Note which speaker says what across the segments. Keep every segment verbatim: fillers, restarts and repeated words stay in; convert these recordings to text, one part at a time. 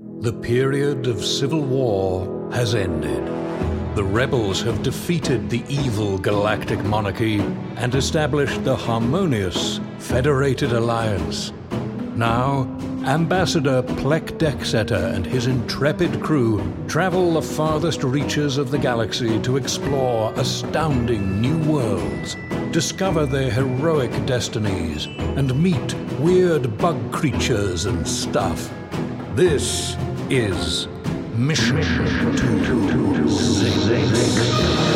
Speaker 1: The period of civil war has ended. The rebels have defeated the evil galactic monarchy and established the harmonious Federated Alliance. Now, Ambassador Plek Deksetter and his intrepid crew travel the farthest reaches of the galaxy to explore astounding new worlds, discover their heroic destinies, and meet weird bug creatures and stuff. This is Mission to Zinc.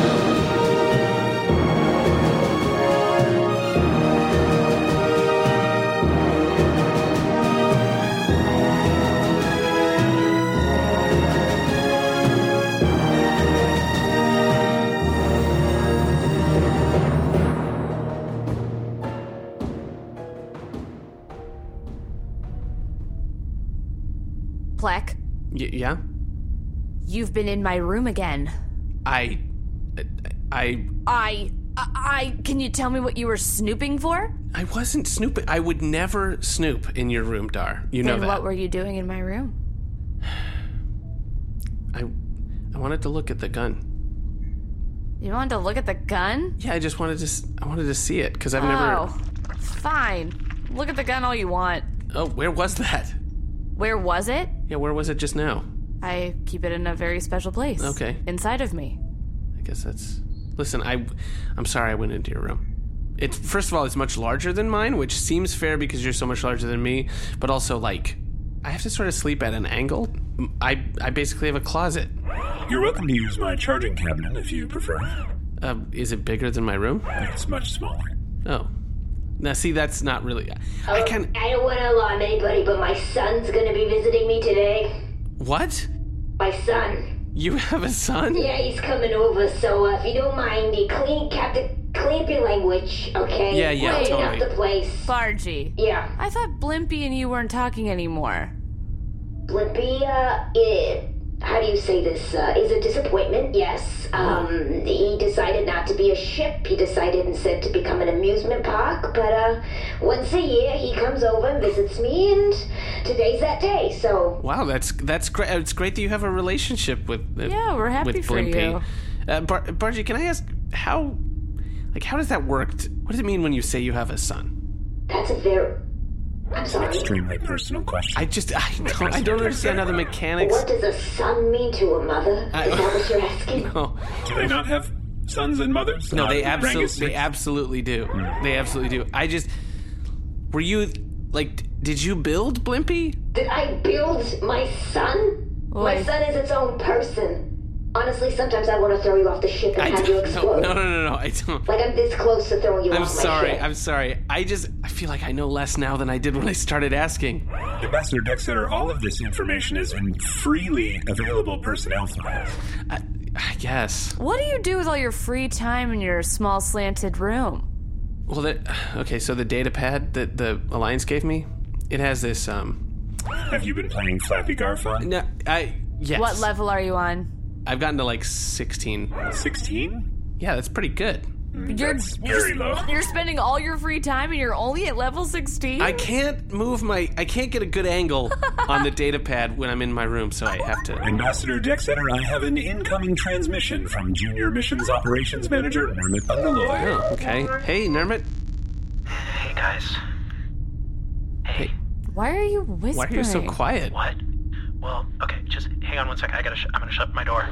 Speaker 2: Plek?
Speaker 3: Y- yeah?
Speaker 2: You've been in my room again.
Speaker 3: I... I...
Speaker 2: I... I... Can you tell me what you were snooping for?
Speaker 3: I wasn't snooping. I would never snoop in your room, Dar. You know that.
Speaker 2: Then what were you doing in my room?
Speaker 3: I... I wanted to look at the gun.
Speaker 2: You wanted to look at the gun?
Speaker 3: Yeah, I just wanted to... s- I wanted to see it, because I've
Speaker 2: oh,
Speaker 3: never...
Speaker 2: Oh, fine. Look at the gun all you want.
Speaker 3: Oh, where was that?
Speaker 2: Where was it?
Speaker 3: Yeah, where was it just now?
Speaker 2: I keep it in a very special place.
Speaker 3: Okay.
Speaker 2: Inside of me.
Speaker 3: I guess that's... Listen, I, I'm sorry I went into your room. It, first of all, it's much larger than mine, which seems fair because you're so much larger than me, but also, like, I have to sort of sleep at an angle. I, I basically have a closet.
Speaker 4: You're welcome to use my charging cabinet if you prefer.
Speaker 3: Uh, is it bigger than my room?
Speaker 4: It's much smaller.
Speaker 3: Oh. Now, see, that's not really...
Speaker 5: Oh,
Speaker 3: I can...
Speaker 5: I don't want to alarm anybody, but my son's going to be visiting me today.
Speaker 3: What?
Speaker 5: My son.
Speaker 3: You have a son?
Speaker 5: Yeah, he's coming over, so uh, if you don't mind, you clean, Captain, clean up your language, okay?
Speaker 3: Yeah, yeah,
Speaker 5: Clean
Speaker 3: totally.
Speaker 5: up the place.
Speaker 2: Bargy.
Speaker 5: Yeah.
Speaker 2: I thought Blimpy and you weren't talking anymore.
Speaker 5: Blimpy, uh, it, how do you say this? Uh, is a disappointment, yes. Um, he decided not to be a ship. He decided instead to become an amusement park. But, uh, once a year he comes over and visits me, and today's that day, so...
Speaker 3: Wow, that's that's great. It's great that you have a relationship with uh,
Speaker 2: Yeah, we're happy
Speaker 3: with
Speaker 2: for
Speaker 3: Blimpy.
Speaker 2: you.
Speaker 3: Uh, Bar- Bargy, can I ask how, like, how does that work? What does it mean when you say you have a son?
Speaker 5: That's a very... I'm sorry.
Speaker 4: Extremely personal question.
Speaker 3: I just, I don't, I don't understand how the mechanics...
Speaker 5: What does a son mean to a mother?
Speaker 3: I-
Speaker 5: Is that what you're asking?
Speaker 3: No,
Speaker 4: Do they not have sons and mothers?
Speaker 3: no,
Speaker 4: Not
Speaker 3: they
Speaker 4: Rangus
Speaker 3: absolutely,
Speaker 4: six?
Speaker 3: they absolutely do. They absolutely do. I just, were you, like, did you build Blimpy?
Speaker 5: Did I build my son? My
Speaker 2: Oi.
Speaker 5: son is its own person. Honestly, sometimes I want to throw you off the ship and
Speaker 3: I
Speaker 5: have you
Speaker 3: don't,
Speaker 5: explode.
Speaker 3: no, no, no, no, no, I don't.
Speaker 5: Like I'm this close to throwing you
Speaker 3: I'm
Speaker 5: off my
Speaker 3: sorry,
Speaker 5: ship.
Speaker 3: I'm sorry. I just, I feel like I know less now than I did when I started asking.
Speaker 4: Ambassador Deksetter, all of this information is in freely available personnel files.
Speaker 3: I, I guess.
Speaker 2: What do you do with all your free time in your small slanted room?
Speaker 3: Well, that, okay, so the data pad that the Alliance gave me, it has this, um...
Speaker 4: Have you been playing Flappy Garfon?
Speaker 3: No, I, yes.
Speaker 2: What level are you on?
Speaker 3: I've gotten to like sixteen.
Speaker 4: sixteen?
Speaker 3: Yeah, that's pretty good.
Speaker 2: You're,
Speaker 4: That's
Speaker 2: you're,
Speaker 4: very low.
Speaker 2: you're spending all your free time and you're only at level sixteen?
Speaker 3: I can't move my, I can't get a good angle on the data pad when I'm in my room, so I have to...
Speaker 4: Ambassador Deksetter, I have an incoming transmission from Junior Missions Operations Manager Nermit Bundaloy.
Speaker 3: Oh, okay. Hey, Nermit.
Speaker 6: Hey guys. Hey.
Speaker 2: Why are you whispering?
Speaker 3: Why are you so quiet?
Speaker 6: What? Well, okay, just hang on one second. I gotta. Sh- I'm gonna shut my door.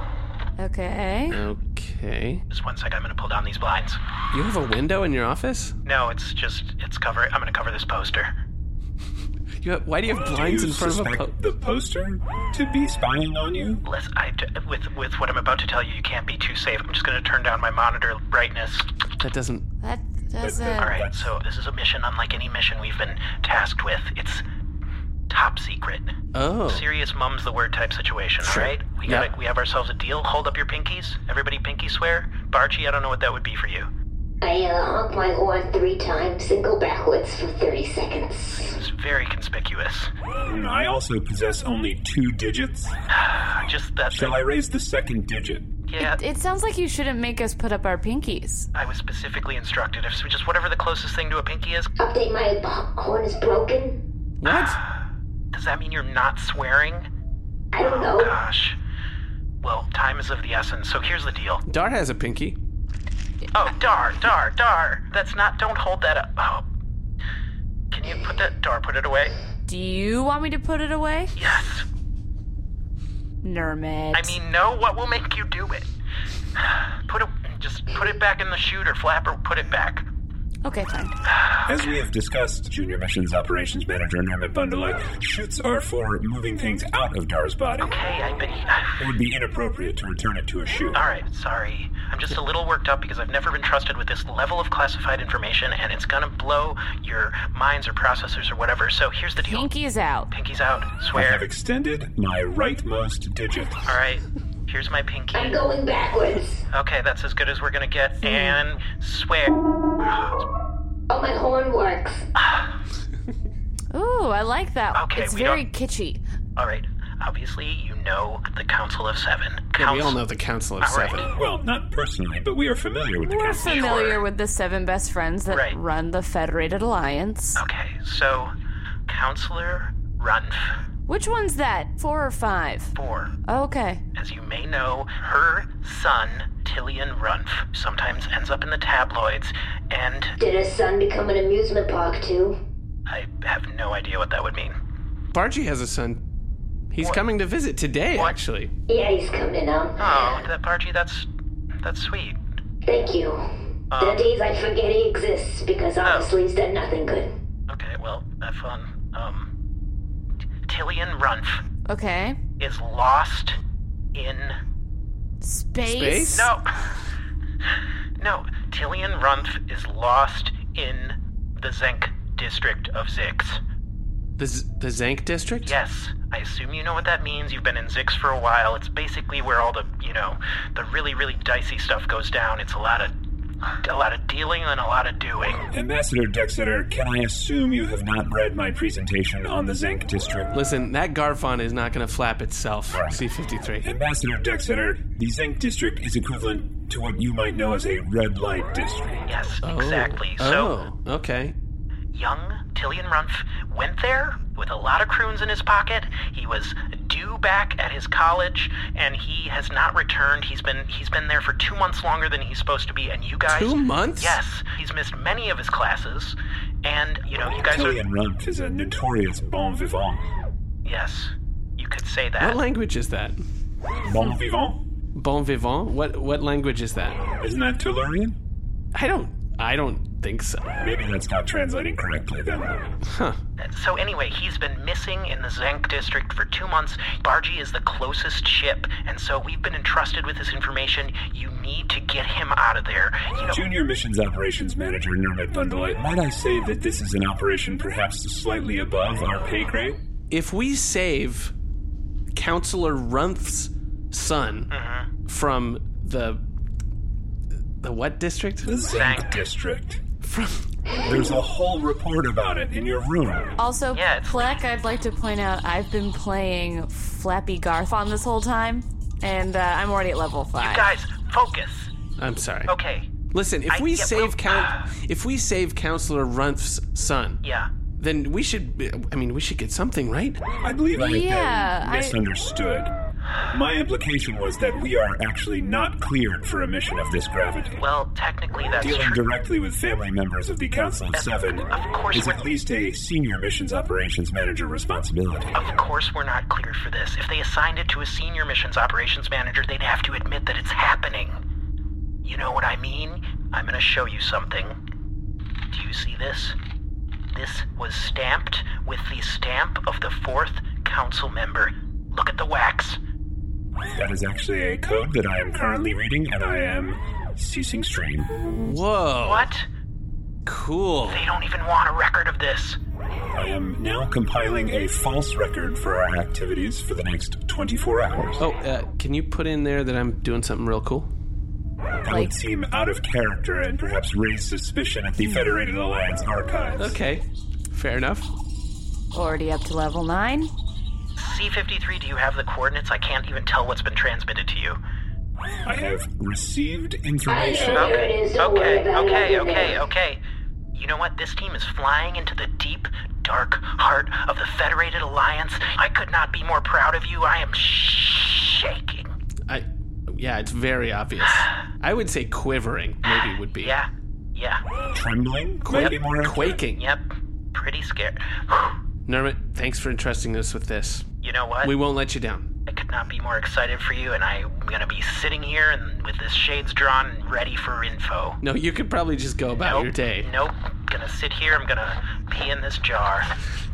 Speaker 2: Okay.
Speaker 3: Okay.
Speaker 6: Just one second. I'm gonna pull down these blinds.
Speaker 3: You have a window in your office?
Speaker 6: No, it's just it's cover. I'm gonna cover this poster.
Speaker 3: You have, why do you have
Speaker 4: Do
Speaker 3: blinds
Speaker 4: you
Speaker 3: in front of a
Speaker 4: suspect
Speaker 3: po-
Speaker 4: the poster to be spying on you?
Speaker 6: Listen, I with with what I'm about to tell you, you can't be too safe. I'm just gonna turn down my monitor brightness.
Speaker 3: That doesn't...
Speaker 2: That doesn't...
Speaker 6: All right. So this is a mission unlike any mission we've been tasked with. It's top secret.
Speaker 3: Oh.
Speaker 6: Serious mum's the word type situation,
Speaker 3: Sure.
Speaker 6: all right? We
Speaker 3: Yeah.
Speaker 6: got we have ourselves a deal. Hold up your pinkies. Everybody pinky swear. Barchi, I don't know what that would be for you.
Speaker 5: I uh, honk my horn three times and go backwards for thirty seconds.
Speaker 6: It's very conspicuous.
Speaker 4: I also possess only two digits.
Speaker 6: Just that.
Speaker 4: Shall I raise the second digit?
Speaker 6: Yeah,
Speaker 2: It sounds like you shouldn't make us put up our pinkies.
Speaker 6: I was specifically instructed. If just whatever the closest thing to a pinky is.
Speaker 5: Update, my h- horn is broken.
Speaker 3: What?
Speaker 6: The Does that mean you're not swearing?
Speaker 5: I don't
Speaker 6: Oh,
Speaker 5: know.
Speaker 6: gosh. Well, time is of the essence, so here's the deal.
Speaker 3: Dar has a pinky.
Speaker 6: Oh, Dar, Dar, Dar. That's not, don't hold that up. Oh. Can you put that, Dar, put it away?
Speaker 2: Do you want me to put it away?
Speaker 6: Yes.
Speaker 2: Nermit.
Speaker 6: I mean, no, what will make you do it? Put it, just put it back in the chute, or Flapper, put it back.
Speaker 2: Okay, fine.
Speaker 4: As we have discussed, Junior Missions Operations Manager Nermit Bundalite, chutes are for moving things out of Dar's body.
Speaker 6: Okay, I bet he...
Speaker 4: It would be inappropriate to return it to a chute.
Speaker 6: Alright, sorry. I'm just a little worked up because I've never been trusted with this level of classified information, and it's gonna blow your minds or processors or whatever, so here's the deal.
Speaker 2: Pinky is out.
Speaker 6: Pinky's out.
Speaker 4: I
Speaker 6: Swear.
Speaker 4: have extended my rightmost digit.
Speaker 6: Alright, here's my pinky.
Speaker 5: I'm going backwards.
Speaker 6: Okay, that's as good as we're gonna get, and swear.
Speaker 5: Oh, my horn works.
Speaker 2: Ooh, I like that.
Speaker 6: Okay,
Speaker 2: it's
Speaker 6: we
Speaker 2: very
Speaker 6: don't-
Speaker 2: kitschy.
Speaker 6: Alright, obviously you know the Council of Seven.
Speaker 3: Yeah, we all
Speaker 6: Council-
Speaker 3: know the Council of
Speaker 6: All right.
Speaker 3: Seven.
Speaker 4: Well, not personally, but we are familiar with the
Speaker 2: We're
Speaker 4: council.
Speaker 2: familiar with the seven best friends that
Speaker 6: Right.
Speaker 2: run the Federated Alliance.
Speaker 6: Okay, so Counselor Runf,
Speaker 2: Which one's that? Four or five?
Speaker 6: four.
Speaker 2: Okay.
Speaker 6: As you may know, her son, Tillian Runf, sometimes ends up in the tabloids, and
Speaker 5: Did his son become an amusement park, too?
Speaker 6: I have no idea what that would mean.
Speaker 3: Bargy has a son. He's
Speaker 6: What?
Speaker 3: coming to visit today,
Speaker 6: What?
Speaker 3: actually.
Speaker 5: Yeah, he's coming out.
Speaker 6: Oh, that Bargy, that's that's sweet.
Speaker 5: Thank you.
Speaker 6: Um,
Speaker 5: There are days I forget he exists because honestly he's done nothing good.
Speaker 6: Okay, well, have fun. Um, Tillian Runf
Speaker 2: Okay.
Speaker 6: is lost in...
Speaker 2: Space?
Speaker 3: Space?
Speaker 6: No. No, Tillian Runf is lost in the Zenk district of Zix.
Speaker 3: The, Z- the Zank district?
Speaker 6: Yes, I assume you know what that means. You've been in Zix for a while. It's basically where all the, you know, the really, really dicey stuff goes down. It's a lot of, a lot of dealing and a lot of doing.
Speaker 4: Ambassador Dexeter, can I assume you have not read my presentation on the Zank District?
Speaker 3: Listen, that Garfon is not going to flap itself.
Speaker 4: Right.
Speaker 3: C fifty-three.
Speaker 4: Ambassador Dexeter, the Zank District is equivalent to what you might know as a red light district.
Speaker 6: Yes,
Speaker 3: Oh.
Speaker 6: exactly. So,
Speaker 3: Oh, okay.
Speaker 6: young Tillian Runf went there with a lot of croons in his pocket. He was due back at his college, and he has not returned. He's been he's been there for two months longer than he's supposed to be. And you guys,
Speaker 3: Two months?
Speaker 6: Yes, he's missed many of his classes, and you know you guys
Speaker 4: Tillian
Speaker 6: are.
Speaker 4: Runf is a notorious bon vivant.
Speaker 6: Yes, you could say that.
Speaker 3: What language is that?
Speaker 4: Bon vivant?
Speaker 3: Bon vivant? What what language is that?
Speaker 4: Isn't that Tellurian?
Speaker 3: I don't I don't think so.
Speaker 4: Maybe that's not translating correctly then.
Speaker 3: Huh.
Speaker 6: So anyway, he's been missing in the Zank district for two months. Bargy is the closest ship, and so we've been entrusted with this information. You need to get him out of there. You know,
Speaker 4: Junior Missions Operations Manager Nermit Bundalite, might I say that this is an operation perhaps slightly above our pay grade?
Speaker 3: If we save Counselor Runf's son
Speaker 6: Mm-hmm.
Speaker 3: from the the what district?
Speaker 4: The Zank
Speaker 6: Zank.
Speaker 4: District.
Speaker 3: From
Speaker 4: There's a whole report about it in your room.
Speaker 2: Also,
Speaker 6: Yeah, it's-
Speaker 2: Fleck, I'd like to point out I've been playing Flappy Garfon this whole time, and uh, I'm already at level five.
Speaker 6: guys, focus.
Speaker 3: I'm sorry.
Speaker 6: Okay,
Speaker 3: Listen, if
Speaker 6: I-
Speaker 3: we
Speaker 6: yeah,
Speaker 3: save
Speaker 6: well,
Speaker 3: count if we save Counselor Runf's son,
Speaker 6: yeah.
Speaker 3: then we should I mean we should get something, right?
Speaker 4: I believe I have
Speaker 2: Yeah, I-
Speaker 4: been misunderstood. My implication was that we are actually not cleared for a mission of this gravity.
Speaker 6: Well, technically that's
Speaker 4: Dealing
Speaker 6: true.
Speaker 4: directly with family members of the Council of Seven
Speaker 6: Of course
Speaker 4: is
Speaker 6: we're-
Speaker 4: at least a senior missions operations manager responsibility.
Speaker 6: Of course we're not cleared for this. If they assigned it to a senior missions operations manager, they'd have to admit that it's happening. You know what I mean? I'm gonna show you something. Do you see this? This was stamped with the stamp of the fourth council member. Look at the wax.
Speaker 4: That is actually a code that I am currently reading, and I am ceasing stream.
Speaker 3: Whoa.
Speaker 6: What?
Speaker 3: Cool.
Speaker 6: They don't even want a record of this.
Speaker 4: I am now compiling a false record for our activities for the next twenty-four hours.
Speaker 3: Oh, uh, can you put in there that I'm doing something real cool?
Speaker 4: That would seem out of character and perhaps raise suspicion at the Federated Alliance archives.
Speaker 3: Okay. Fair enough.
Speaker 2: Already up to level nine.
Speaker 6: C fifty-three, do you have the coordinates? I can't even tell what's been transmitted to you.
Speaker 4: I have received
Speaker 5: I
Speaker 4: information.
Speaker 5: know. Here it is, don't worry
Speaker 6: Okay,
Speaker 5: about it,
Speaker 6: okay,
Speaker 5: I'll be
Speaker 6: okay,
Speaker 5: there.
Speaker 6: okay. You know what? This team is flying into the deep, dark heart of the Federated Alliance. I could not be more proud of you. I am shaking.
Speaker 3: I, yeah, it's very obvious. I would say quivering, maybe would be.
Speaker 6: Yeah, yeah.
Speaker 4: Trembling?
Speaker 3: Quake,
Speaker 4: Maybe more
Speaker 3: quaking.
Speaker 6: Yep, pretty scared.
Speaker 3: Nermit, thanks for entrusting us with this.
Speaker 6: You know what?
Speaker 3: We won't let you down.
Speaker 6: I could not be more excited for you, and I'm gonna be sitting here and with this shades drawn and ready for info.
Speaker 3: No, you could probably just go about
Speaker 6: nope,
Speaker 3: your day.
Speaker 6: Nope. Gonna sit here. I'm gonna pee in this jar.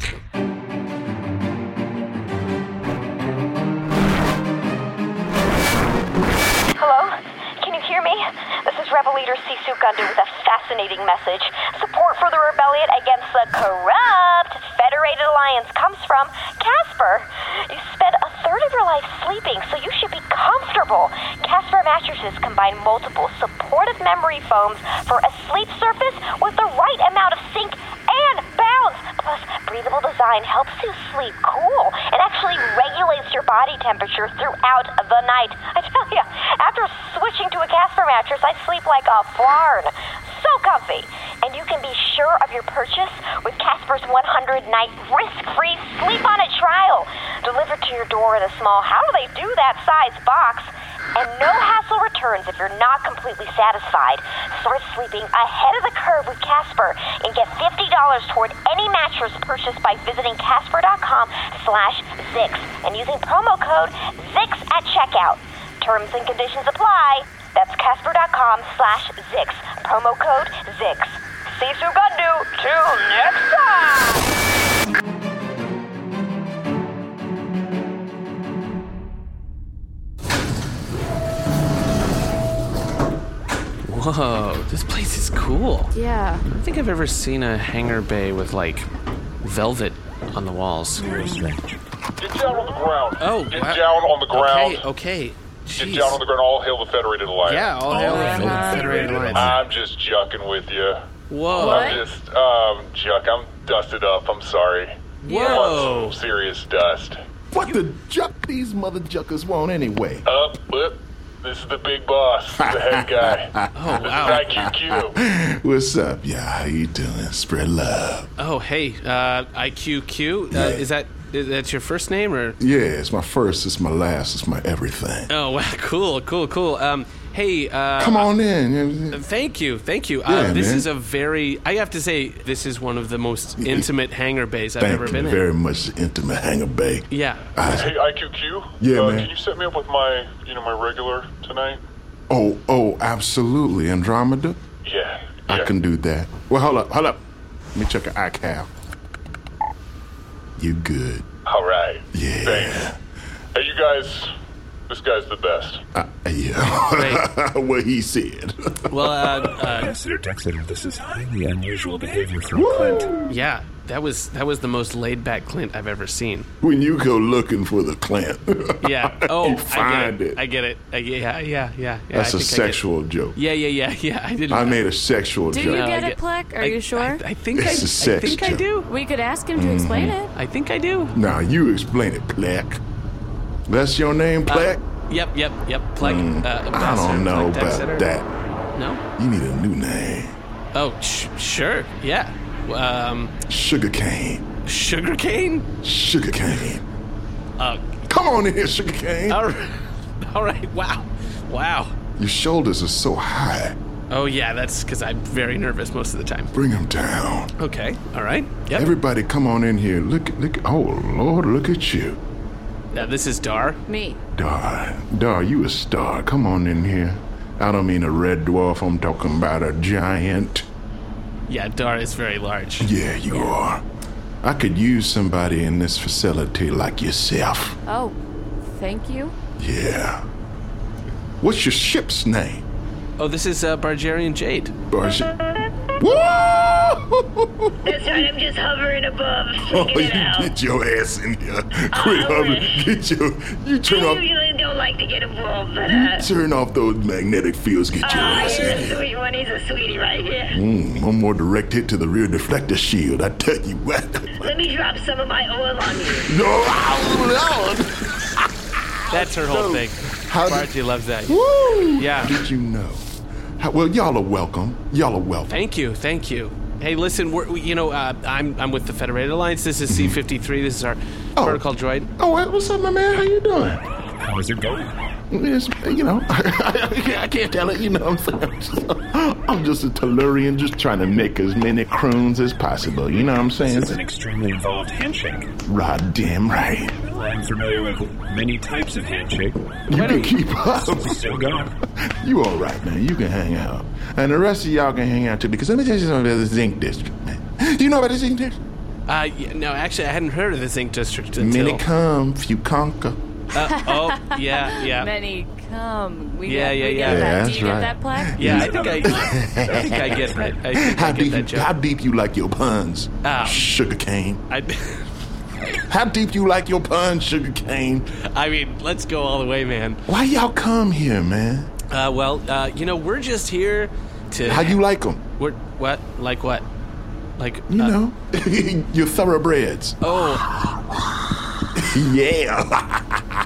Speaker 7: Hello? Can you hear me? This is Rebel Leader Sisu Gundu with a fascinating message. Support for the rebellion against the corrupt Federated Alliance comes from Casper. You spend a third of your life sleeping, so you should be comfortable. Casper mattresses combine multiple supportive memory foams for a sleep surface with the right amount of sink and bounce. Plus, breathable design helps you sleep cool and actually regulates your body temperature throughout the night. I tell you, after switching to a Casper mattress, I sleep like a barn. So comfy. And you can be sure of your purchase with Casper's one hundred night risk-free sleep on it trial. Delivered to your door in a small, how do they do that size box? And no hassle returns if you're not completely satisfied. Start sleeping ahead of the curve with Casper and get fifty dollars toward any mattress purchased by visiting Casper.com slash Zix and using promo code Zix at checkout. Terms and conditions apply. That's Casper.com slash Zix. Promo code Zix. Sisu Gundu. Till next time!
Speaker 3: Whoa, this place is cool.
Speaker 2: Yeah.
Speaker 3: I don't think I've ever seen a hangar bay with, like, velvet on the walls.
Speaker 8: Get down on the ground.
Speaker 3: Oh,
Speaker 8: Get
Speaker 3: wow.
Speaker 8: down on the ground.
Speaker 3: Okay, okay. Jeez.
Speaker 8: Get down on the ground. All hail the Federated Alliance.
Speaker 3: Yeah, all hail
Speaker 2: Oh,
Speaker 3: the
Speaker 2: uh-huh.
Speaker 3: Federated Alliance.
Speaker 8: I'm just jucking with you.
Speaker 3: Whoa.
Speaker 2: What?
Speaker 8: I'm just, um, Juck. I'm dusted up. I'm sorry.
Speaker 3: Whoa.
Speaker 8: I want some serious dust.
Speaker 9: What the juck these mother juckers want anyway?
Speaker 8: Up, up. This is the big boss, the head guy.
Speaker 3: Oh,
Speaker 8: This
Speaker 3: wow.
Speaker 8: is I Q Q.
Speaker 9: What's up, y'all? How you doing? Spread love.
Speaker 3: Oh, hey, uh, I Q Q. Uh,
Speaker 9: Yeah.
Speaker 3: Is that is that your first name or?
Speaker 9: Yeah, it's my first, it's my last, it's my everything.
Speaker 3: Oh, wow, cool, cool, cool. Um, hey, uh,
Speaker 9: Come on in.
Speaker 3: Thank you, thank you.
Speaker 9: Yeah,
Speaker 3: uh, this
Speaker 9: man.
Speaker 3: is a very, I have to say, this is one of the most intimate hangar bays I've
Speaker 9: Thank
Speaker 3: ever
Speaker 9: you
Speaker 3: been in.
Speaker 9: very much, intimate hangar bay.
Speaker 3: Yeah.
Speaker 9: I,
Speaker 8: Hey, I Q Q.
Speaker 9: Yeah,
Speaker 8: uh,
Speaker 9: man.
Speaker 8: Can you set me up with my, you know, my regular tonight?
Speaker 9: oh, oh, absolutely. Andromeda?
Speaker 8: Yeah.
Speaker 9: I
Speaker 8: yeah.
Speaker 9: can do that. Well, hold up, hold up. Let me check your I C A L. You good.
Speaker 8: All right.
Speaker 9: Yeah.
Speaker 8: Thanks. Hey, you guys. This guy's the best.
Speaker 9: Uh, yeah. What he said.
Speaker 3: Well, uh, uh,
Speaker 4: Ambassador Dexter, this is highly unusual behavior from Clint.
Speaker 3: yeah, that was that was the most laid back Clint I've ever seen.
Speaker 9: When you go looking for the Clint.
Speaker 3: Yeah. Oh,
Speaker 9: you
Speaker 3: I
Speaker 9: find
Speaker 3: get it.
Speaker 9: it.
Speaker 3: I get it. I get, yeah, yeah, yeah. yeah
Speaker 9: That's
Speaker 3: I
Speaker 9: a
Speaker 3: think I get-
Speaker 9: sexual joke.
Speaker 3: Yeah, yeah, yeah, yeah. I didn't.
Speaker 9: I made a sexual
Speaker 2: Do
Speaker 9: joke.
Speaker 2: you
Speaker 3: No,
Speaker 2: get
Speaker 3: I
Speaker 2: it, Plek? Are
Speaker 3: I-
Speaker 2: you sure?
Speaker 3: I, I think
Speaker 9: It's
Speaker 3: I,
Speaker 9: a sex
Speaker 3: I think I
Speaker 9: joke.
Speaker 3: do.
Speaker 2: we could ask him to explain it.
Speaker 3: I think I do.
Speaker 9: Now you explain it, Plek. That's your name, Plek?
Speaker 3: Yep, yep, yep. Plek.
Speaker 9: Mm,
Speaker 3: uh,
Speaker 9: I
Speaker 3: Ambassador
Speaker 9: don't know
Speaker 3: Plek
Speaker 9: about
Speaker 3: Dexter.
Speaker 9: that.
Speaker 3: No.
Speaker 9: You need a new name.
Speaker 3: Oh, sh- sure. Yeah. Um,
Speaker 9: Sugarcane.
Speaker 3: sugarcane.
Speaker 9: Sugarcane.
Speaker 3: Uh,
Speaker 9: Come on in here, Sugarcane.
Speaker 3: all right. All right. Wow. Wow.
Speaker 9: Your shoulders are so high.
Speaker 3: Oh yeah, that's because I'm very nervous most of the time.
Speaker 9: Bring them down.
Speaker 3: Okay. All right. Yep.
Speaker 9: Everybody come on in here. Look, look. Oh, Lord, look at you.
Speaker 3: Now this is Dar.
Speaker 2: Me.
Speaker 9: Dar, Dar, you a star. Come on in here. I don't mean a red dwarf. I'm talking about a giant.
Speaker 3: Yeah, Dar is very large.
Speaker 9: Yeah, you are. I could use somebody in this facility like yourself.
Speaker 2: Oh, thank you.
Speaker 9: Yeah. What's your ship's name?
Speaker 3: Oh, this is uh, Bargerian Jade.
Speaker 9: Barge- Whoa!
Speaker 5: That's right, I'm just hovering above.
Speaker 9: Oh,
Speaker 5: Figuring
Speaker 9: you
Speaker 5: it out.
Speaker 9: get your ass in here. Quit
Speaker 5: Oh,
Speaker 9: hovering.
Speaker 5: man.
Speaker 9: Get your. You turn
Speaker 5: I
Speaker 9: off.
Speaker 5: usually don't like to get involved, but uh.
Speaker 9: Turn off those magnetic fields. Get your
Speaker 5: Oh,
Speaker 9: ass
Speaker 5: you're
Speaker 9: in
Speaker 5: a
Speaker 9: here.
Speaker 5: sweet one. He's a sweetie right here.
Speaker 9: Mm, one more direct hit to the rear deflector shield. I tell you what.
Speaker 5: Let me drop some of my oil on you.
Speaker 9: No, oh, Lord.
Speaker 3: That's her whole thing.
Speaker 9: How did-
Speaker 3: Bargy loves that.
Speaker 9: Woo!
Speaker 3: Yeah.
Speaker 9: How did you know? How, well, y'all are welcome. Y'all are welcome.
Speaker 3: Thank you. Thank you. Hey, listen, we're, we, you know, uh, I'm I'm with the Federated Alliance. This is C fifty-three. This is our
Speaker 9: Oh.
Speaker 3: protocol droid.
Speaker 9: Oh, what- what's up, my man? How you doing?
Speaker 4: How is it going?
Speaker 9: It's, you know, I can't tell it, you know what I'm saying? I'm just a Tellurian just trying to make as many croons as possible, you know what I'm saying?
Speaker 4: It's an extremely involved handshake.
Speaker 9: Right, damn right.
Speaker 4: Well, I'm familiar with many types of handshake.
Speaker 9: You can keep up.
Speaker 4: Still going.
Speaker 9: You all right, man. You can hang out. And the rest of y'all can hang out, too, because let me tell you something about the Zinc District, man. Do you know about the Zinc District?
Speaker 3: Uh, yeah, no, actually, I hadn't heard of the Zinc District until...
Speaker 9: Many come, few conquer.
Speaker 3: Uh, oh, yeah, yeah.
Speaker 2: Many come. We
Speaker 3: Yeah,
Speaker 2: get,
Speaker 3: yeah,
Speaker 2: we
Speaker 3: yeah.
Speaker 2: Get that.
Speaker 9: Yeah,
Speaker 2: Do you
Speaker 9: that's
Speaker 2: get that plaque?
Speaker 3: Yeah, I think I, I think I get that. I think
Speaker 9: How
Speaker 3: I get
Speaker 9: deep,
Speaker 3: that
Speaker 9: you,
Speaker 3: joke.
Speaker 9: how deep you like your puns,
Speaker 3: Oh.
Speaker 9: sugar cane?
Speaker 3: I,
Speaker 9: How deep you like your puns, sugar cane?
Speaker 3: I mean, let's go all the way, man.
Speaker 9: Why y'all come here, man?
Speaker 3: Uh, well, uh, you know, we're just here to...
Speaker 9: How you like them?
Speaker 3: We're, what? Like what? Like...
Speaker 9: You
Speaker 3: uh,
Speaker 9: know, your thoroughbreds.
Speaker 3: Oh,
Speaker 9: Yeah.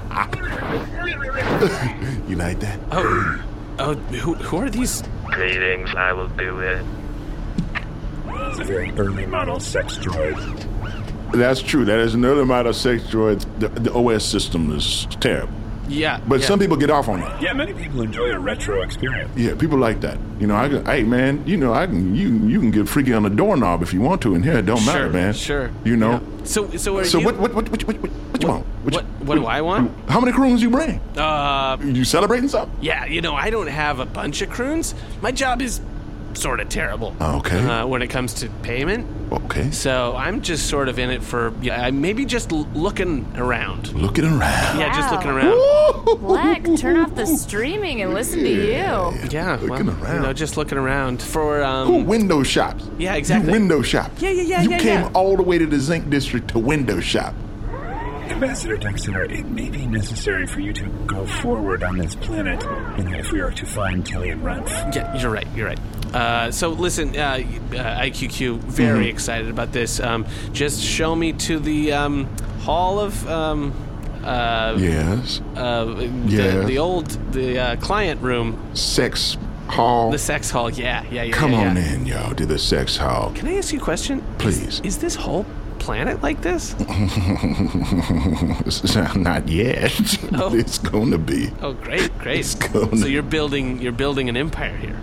Speaker 9: You like that?
Speaker 3: oh, oh, who, who are these?
Speaker 10: Greetings, I will do it.
Speaker 4: It's a very early model sex droid.
Speaker 9: That's true. That is another amount of sex droids. The, the O S system is terrible.
Speaker 3: Yeah.
Speaker 9: But
Speaker 3: yeah.
Speaker 9: some people get off on it.
Speaker 4: Yeah, many people enjoy a retro experience.
Speaker 9: Yeah, people like that. You know, I can, hey man, you know, I can you you can get freaky on the doorknob if you want to in here. It don't
Speaker 3: Sure,
Speaker 9: matter, man.
Speaker 3: sure.
Speaker 9: You know.
Speaker 3: Yeah. So, so are
Speaker 9: So
Speaker 3: you...
Speaker 9: what what what what what what, what you want?
Speaker 3: What,
Speaker 9: you-
Speaker 3: what do I want?
Speaker 9: How many croons you bring?
Speaker 3: Uh,
Speaker 9: You celebrating something?
Speaker 3: yeah, you know, I don't have a bunch of croons. My job is sort of terrible.
Speaker 9: Okay.
Speaker 3: Uh, when it comes to payment.
Speaker 9: Okay.
Speaker 3: So I'm just sort of in it for, yeah, maybe just l- looking around.
Speaker 9: Looking around.
Speaker 3: Yeah, just
Speaker 2: Wow.
Speaker 3: looking around.
Speaker 2: Black, turn off the streaming and listen to you.
Speaker 3: Yeah, well,
Speaker 9: Looking around.
Speaker 3: you know, just looking around for, um...
Speaker 9: Who window shops?
Speaker 3: Yeah, exactly.
Speaker 9: You window shop.
Speaker 3: Yeah, yeah, yeah,
Speaker 9: You
Speaker 3: yeah,
Speaker 9: came
Speaker 3: yeah.
Speaker 9: all the way to the Zinc District to window shop.
Speaker 4: Ambassador Dexter, it may be necessary for you to go forward on this planet and if we are to find Tilly and Renf.
Speaker 3: Yeah, you're right. You're right. Uh, so listen, uh, uh, I Q Q, very
Speaker 9: Mm-hmm.
Speaker 3: excited about this. Um, just show me to the um, hall of um, uh,
Speaker 9: Yes.
Speaker 3: uh, the,
Speaker 9: Yeah.
Speaker 3: the old the uh, client room,
Speaker 9: Sex hall.
Speaker 3: the sex hall. Yeah, yeah, yeah.
Speaker 9: Come
Speaker 3: yeah,
Speaker 9: on
Speaker 3: yeah.
Speaker 9: in, y'all, to the sex hall.
Speaker 3: Can I ask you a question?
Speaker 9: Please.
Speaker 3: Is, is this whole planet like this?
Speaker 9: Not yet.
Speaker 3: Oh.
Speaker 9: It's gonna be.
Speaker 3: Oh, great, great.
Speaker 9: It's gonna-
Speaker 3: So you're building you're building an empire here.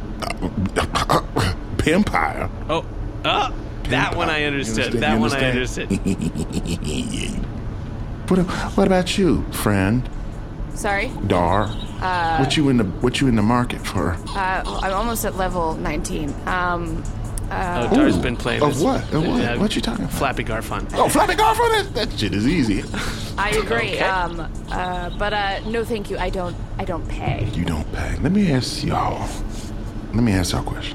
Speaker 9: Empire.
Speaker 3: Oh, uh, that one I understood. That
Speaker 9: You
Speaker 3: one I
Speaker 9: understand?
Speaker 3: understood.
Speaker 9: What, what about you, friend?
Speaker 2: Sorry?
Speaker 9: Dar? what you in the what you in the market for?
Speaker 2: Uh, I'm almost at level nineteen. Um,
Speaker 3: Oh, Dar's been playing
Speaker 9: Of
Speaker 3: this.
Speaker 9: what? Of what?
Speaker 3: uh,
Speaker 9: What you talking about?
Speaker 3: Flappy Garfon.
Speaker 9: Oh, Flappy Garfield? That, that shit is easy.
Speaker 2: I agree.
Speaker 3: Okay.
Speaker 2: Um, uh, but uh, no, thank you. I don't. I don't pay.
Speaker 9: You don't pay. Let me ask y'all. Let me ask y'all a question.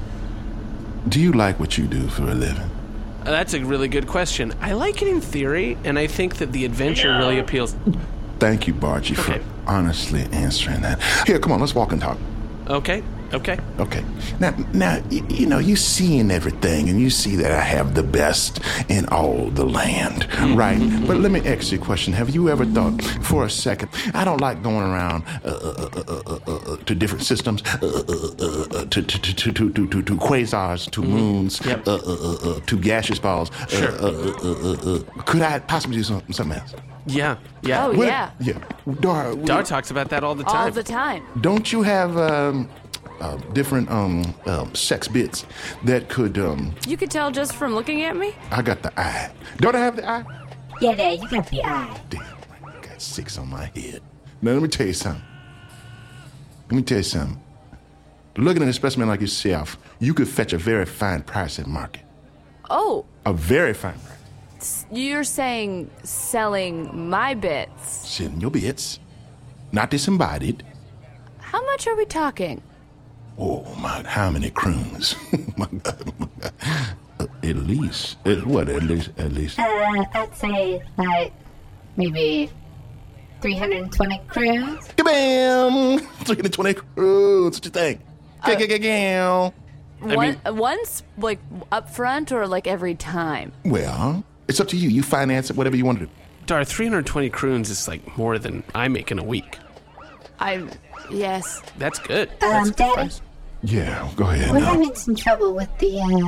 Speaker 9: Do you like what you do for a living?
Speaker 3: Uh, that's a really good question. I like it in theory, and I think that the adventure really appeals.
Speaker 9: Thank you, Bargy,
Speaker 3: Okay.
Speaker 9: for honestly answering that. Here, come on, let's walk and talk.
Speaker 3: Okay, okay.
Speaker 9: Okay. Now, now, y- you know, you seeing everything, and you see that I have the best in all the land, right? But let me ask you a question. Have you ever thought for a second, I don't like going around uh, uh, uh, uh, uh, uh, to different systems, uh, uh, uh, uh, to, to, to, to, to, to, to, to quasars, to moons,
Speaker 3: Yep.
Speaker 9: uh, uh, uh, uh, to gaseous balls. Uh,
Speaker 3: Sure.
Speaker 9: Uh, uh, uh, uh, uh, could I possibly do something, something else?
Speaker 3: Yeah, yeah.
Speaker 2: Oh,
Speaker 9: What-
Speaker 2: yeah.
Speaker 9: Yeah. Dar,
Speaker 3: Dar talks about that all the
Speaker 2: All
Speaker 3: time.
Speaker 2: the time.
Speaker 9: don't you have um, uh, different um, um, sex bits that could um,
Speaker 2: You could tell just from looking at me.
Speaker 9: I got the eye. Don't I have the eye?
Speaker 5: Yeah, there, you got the eye.
Speaker 9: Damn, I got six on my head. Now, let me tell you something. Let me tell you something. Looking at a specimen like yourself, you could fetch a very fine price at market.
Speaker 2: Oh,
Speaker 9: A very fine price.
Speaker 2: you're saying selling my bits.
Speaker 9: Sitting your bits, not disembodied.
Speaker 2: How much are we talking?
Speaker 9: Oh, my, how many croons? My God, my God. Uh, at least, at what, at least, at least.
Speaker 5: Uh, I'd say, like, maybe three hundred twenty crews.
Speaker 9: Kabam! three hundred twenty croons, what you think?
Speaker 2: Uh,
Speaker 9: Ga-ga-ga-ga.
Speaker 2: One, once, like, up front or, like, every time?
Speaker 9: Well, it's up to you. You finance it, whatever you want to do.
Speaker 3: Dar, three hundred twenty croons is like more than I make in a week.
Speaker 2: I, yes.
Speaker 3: That's good.
Speaker 5: Um,
Speaker 3: That's a good
Speaker 5: Daddy,
Speaker 3: price.
Speaker 9: Yeah, go ahead.
Speaker 5: we're
Speaker 9: now.
Speaker 5: having some trouble with the, uh,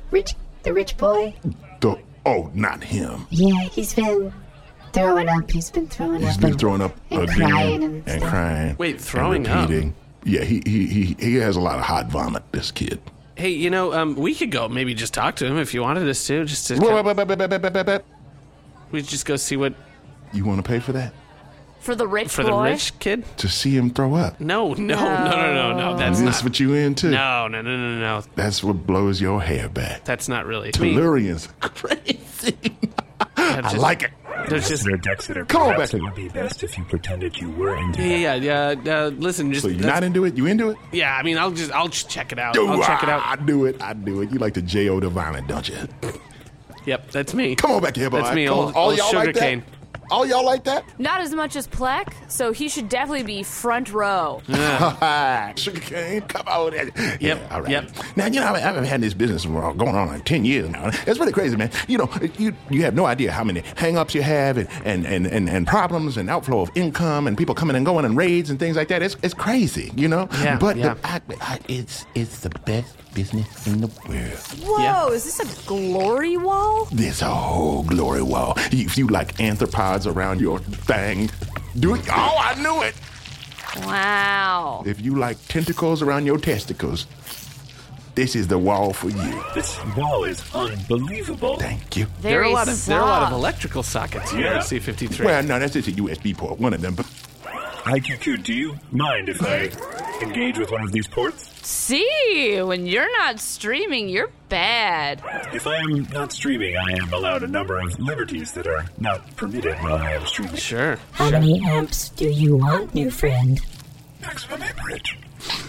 Speaker 11: Rich, the rich boy?
Speaker 9: The, oh, not him.
Speaker 11: Yeah, he's been throwing up. He's been throwing
Speaker 9: He's
Speaker 11: up.
Speaker 9: been
Speaker 11: and,
Speaker 9: throwing up
Speaker 11: and
Speaker 9: again
Speaker 11: crying and,
Speaker 9: and
Speaker 11: stuff.
Speaker 9: crying.
Speaker 3: Wait, throwing
Speaker 9: and
Speaker 3: up?
Speaker 9: repeating. Yeah, he, he he he has a lot of hot vomit, this kid.
Speaker 3: Hey, you know, um, we could go maybe just talk to him if you wanted us to. Just to.
Speaker 9: Wait, wait, wait, wait, wait, wait, wait, wait.
Speaker 3: We just go see what.
Speaker 9: You want to pay for that?
Speaker 2: For the rich
Speaker 3: For
Speaker 2: boy?
Speaker 3: the rich kid?
Speaker 9: To see him throw up?
Speaker 3: No, no, no, no, no, no. That's
Speaker 9: That's
Speaker 3: not.
Speaker 9: what you into?
Speaker 3: No, no, no, no, no.
Speaker 9: That's what blows your hair back.
Speaker 3: That's not really me.
Speaker 9: Tellurians. Crazy. I
Speaker 3: just-
Speaker 9: like it.
Speaker 3: There's just.
Speaker 4: Ambassador Dexter,
Speaker 9: Come on
Speaker 4: perhaps
Speaker 9: back.
Speaker 4: it would be best if you pretended you were into it.
Speaker 3: Yeah, yeah, yeah. Uh, listen, just.
Speaker 9: So you're
Speaker 3: that's-
Speaker 9: not into it? You into it?
Speaker 3: Yeah, I mean, I'll just, I'll just check it out.
Speaker 9: Yo,
Speaker 3: I'll check it
Speaker 9: I,
Speaker 3: out.
Speaker 9: I do it. I do it. You like the J O the violent, don't you?
Speaker 3: Yep, that's me.
Speaker 9: Come on back here, boy.
Speaker 3: That's me,
Speaker 9: Come
Speaker 3: old,
Speaker 9: on. All
Speaker 3: old
Speaker 9: y'all
Speaker 3: sugar
Speaker 9: like that?
Speaker 3: cane.
Speaker 9: All y'all like that?
Speaker 2: Not as much as Plek, so he should definitely be front row.
Speaker 9: Sugar cane, come on. Yep, yeah, all right.
Speaker 3: yep.
Speaker 9: Now, you know, I've, I've had this business going on like ten years now. It's really crazy, man. You know, you you have no idea how many hang-ups you have and, and, and, and, and problems and outflow of income and people coming and going and raids and things like that. It's it's crazy, you know?
Speaker 3: Yeah,
Speaker 9: But
Speaker 3: yeah.
Speaker 9: the, I, I, it's it's the best business in the world.
Speaker 2: Whoa,
Speaker 3: Yeah.
Speaker 2: is this a glory wall?
Speaker 9: There's a whole glory wall. If you like arthropods around your thing, do it. Oh, I knew it.
Speaker 2: Wow.
Speaker 9: If you like tentacles around your testicles, this is the wall for you.
Speaker 4: This wall is unbelievable.
Speaker 9: Thank you.
Speaker 3: There are
Speaker 2: Very
Speaker 3: a lot of there are a lot of
Speaker 2: soft.
Speaker 3: electrical sockets here
Speaker 4: Yeah.
Speaker 3: at C fifty-three.
Speaker 9: Well, no, that's just a U S B port, one of them. But
Speaker 4: I Q Q, do you mind if I engage with one of these ports?
Speaker 2: See, when you're not streaming, you're bad.
Speaker 4: If I am not streaming, I am allowed a number of liberties that are not permitted while I am streaming.
Speaker 3: Sure.
Speaker 11: How many amps do you want, new friend?
Speaker 4: Maximum amperage.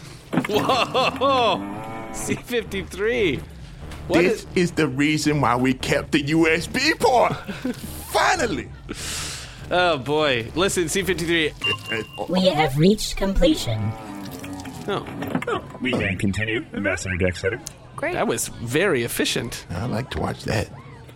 Speaker 3: Whoa! C fifty-three. What
Speaker 9: this
Speaker 3: is,
Speaker 9: is the reason why we kept the U S B port. Finally.
Speaker 3: oh boy. Listen, C fifty-three.
Speaker 11: We have reached completion.
Speaker 3: Oh,
Speaker 4: Oh, we can continue, Ambassador Dexter.
Speaker 2: Great.
Speaker 3: that was very efficient.
Speaker 9: I like to watch that.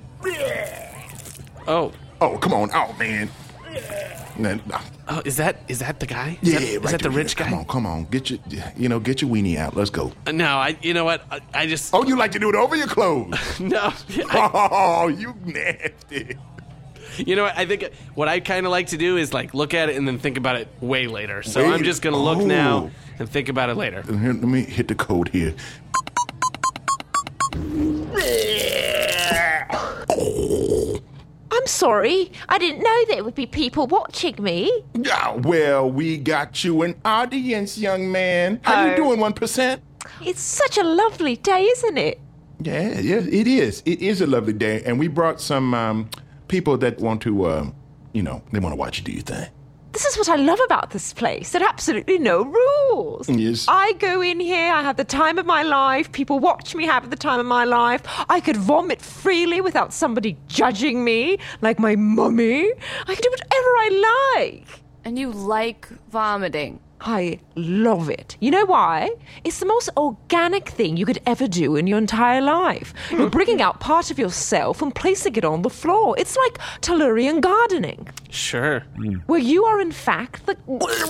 Speaker 3: Oh.
Speaker 9: Oh, come on. Oh, man. Now,
Speaker 3: Oh, is that is that the guy? Is
Speaker 9: yeah,
Speaker 3: that, is
Speaker 9: right
Speaker 3: that the
Speaker 9: there.
Speaker 3: rich guy?
Speaker 9: Come on, come on. Get your, you know, get your weenie out. Let's go.
Speaker 3: Uh, No, I. You know what? I, I just.
Speaker 9: Oh, you like to do it over your clothes?
Speaker 3: No. I,
Speaker 9: Oh, you nasty.
Speaker 3: you know what? I think what I kind of like to do is like look at it and then think about it way later. So
Speaker 9: Wait.
Speaker 3: I'm just gonna look
Speaker 9: Oh.
Speaker 3: now and think about it later.
Speaker 9: Here, let me hit the code here.
Speaker 12: I'm sorry. I didn't know there would be people watching me.
Speaker 9: Yeah, well, we got you an audience, young man. How you
Speaker 12: Oh.
Speaker 9: doing, one percent?
Speaker 12: It's such a lovely day, isn't it?
Speaker 9: Yeah, yeah, it is. It is a lovely day, and we brought some um, people that want to, um, you know, they want to watch you do your thing.
Speaker 12: This is what I love about this place. There are absolutely no rules.
Speaker 9: Yes.
Speaker 12: I go in here, I have the time of my life. People watch me have the time of my life. I could vomit freely without somebody judging me, like my mummy. I can do whatever I like.
Speaker 2: And you like vomiting.
Speaker 12: I love it. You know why? It's the most organic thing you could ever do in your entire life. You're bringing out part of yourself and placing it on the floor. It's like Tellurian gardening,
Speaker 3: Sure.
Speaker 12: where you are in fact the...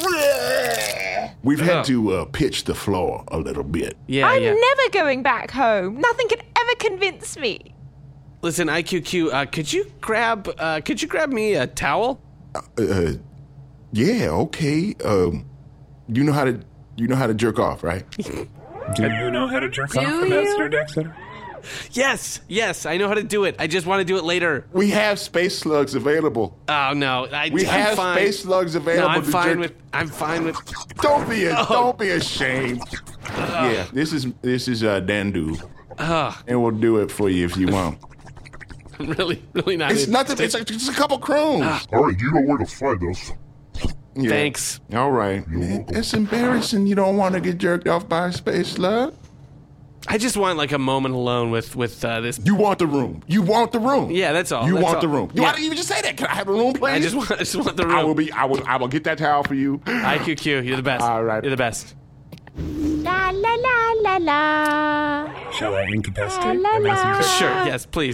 Speaker 9: We've had to uh, pitch the floor a little bit.
Speaker 3: Yeah,
Speaker 12: I'm
Speaker 3: yeah.
Speaker 12: never going back home. Nothing can ever convince me.
Speaker 3: Listen, I Q Q, uh, could you grab uh, could you grab me a towel?
Speaker 9: Uh, yeah, okay. Um, you know how to you know how to jerk off, right?
Speaker 4: Do you know how to jerk off,
Speaker 2: Do
Speaker 4: Ambassador
Speaker 2: you?
Speaker 4: Dexter?
Speaker 3: Yes, yes, I know how to do it. I just want to do it later.
Speaker 9: We have space slugs available.
Speaker 3: Oh no, I,
Speaker 9: We
Speaker 3: I'm
Speaker 9: have
Speaker 3: fine.
Speaker 9: space slugs available.
Speaker 3: No, I'm
Speaker 9: to
Speaker 3: fine
Speaker 9: jerk-
Speaker 3: with. I'm fine with.
Speaker 9: Don't be a,
Speaker 3: Oh.
Speaker 9: don't be ashamed. Yeah, this is this is uh, Dandu,
Speaker 3: Oh,
Speaker 9: and we'll do it for you if you want.
Speaker 3: I'm really, really not.
Speaker 9: It's
Speaker 3: interested.
Speaker 9: nothing. It's like just a couple croons.
Speaker 8: All right, you know where to find us.
Speaker 9: Yeah.
Speaker 3: Thanks.
Speaker 9: All right. It's embarrassing. You don't want to get jerked off by a space slug.
Speaker 3: I just want like a moment alone with with uh, this.
Speaker 9: You want the room. You want the room.
Speaker 3: Yeah, that's all.
Speaker 9: You
Speaker 3: that's
Speaker 9: want
Speaker 3: all.
Speaker 9: the room. You
Speaker 3: Yeah.
Speaker 9: why didn't you just say that? Can I have a room, please?
Speaker 3: I just want. I just want the room.
Speaker 9: I will be. I will. I will get that towel for you.
Speaker 3: I Q Q, you're the best.
Speaker 9: All right.
Speaker 3: You're the best.
Speaker 12: La la la la la.
Speaker 4: Shall I incapacitate
Speaker 12: La, la,
Speaker 4: Ambassador
Speaker 12: la.
Speaker 4: Dexter?
Speaker 3: Sure. Yes, please.